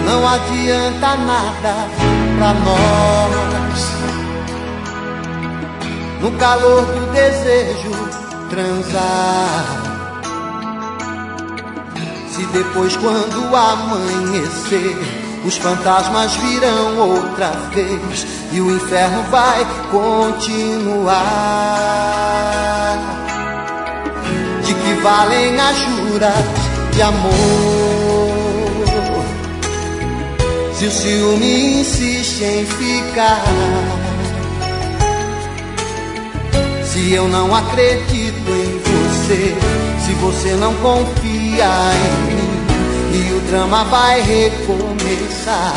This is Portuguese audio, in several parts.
Não adianta nada pra nós, no calor do desejo, transar. Se depois, quando amanhecer, os fantasmas virão outra vez e o inferno vai continuar. De que valem as juras de amor, se o ciúme insiste em ficar? Se eu não acredito em você, se você não confia em mim, e o drama vai recomeçar.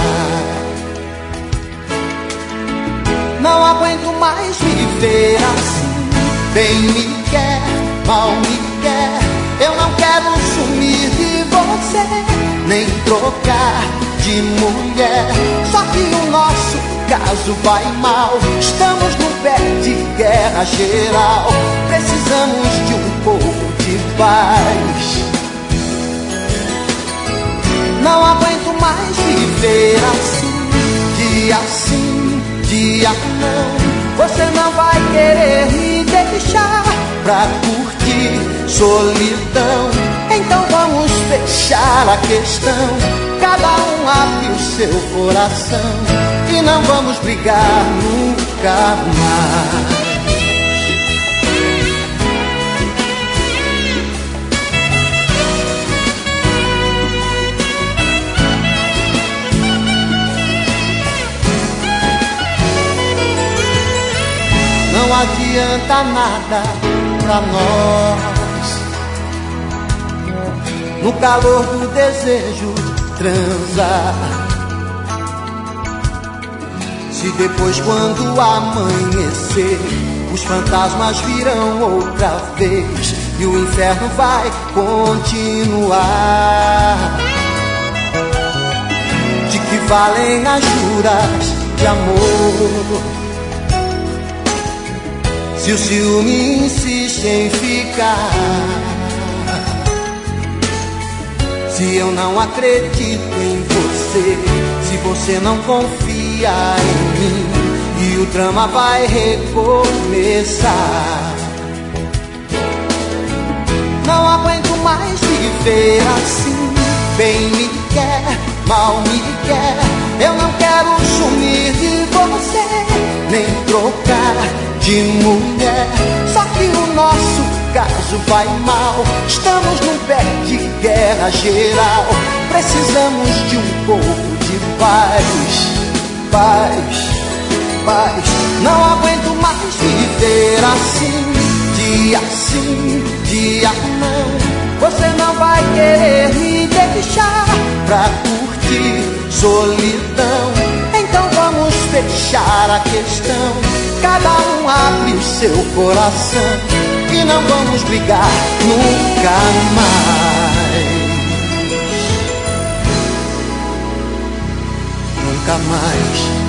Não aguento mais viver assim. Bem me quer, mal me quer. Eu não quero sumir de você, nem trocar de mulher. Só que o nosso caso vai mal. Estamos no pé de guerra geral. Precisamos de um pouco de paz. Não aguento mais viver assim, dia sim, dia não. Você não vai querer me deixar pra curtir solidão. Então vamos fechar a questão, cada um abre o seu coração, e não vamos brigar nunca mais. Não adianta nada pra nós, no calor do desejo, transar. Se depois, quando amanhecer, os fantasmas virão outra vez e o inferno vai continuar. De que valem as juras de amor, se o ciúme insiste em ficar? Se eu não acredito em você, se você não confia em mim, e o drama vai recomeçar. Não aguento mais viver assim. Bem me quer, mal me quer. Eu não quero sumir de você, nem trocar de mulher. Só que o nosso caso vai mal. Estamos num pé de guerra geral. Precisamos de um pouco de paz. Paz, paz. Não aguento mais viver assim, dia sim, dia não. Você não vai querer me deixar pra curtir solidão. Então vamos fechar a questão, cada um abre o seu coração, e não vamos brigar nunca mais. Nunca mais.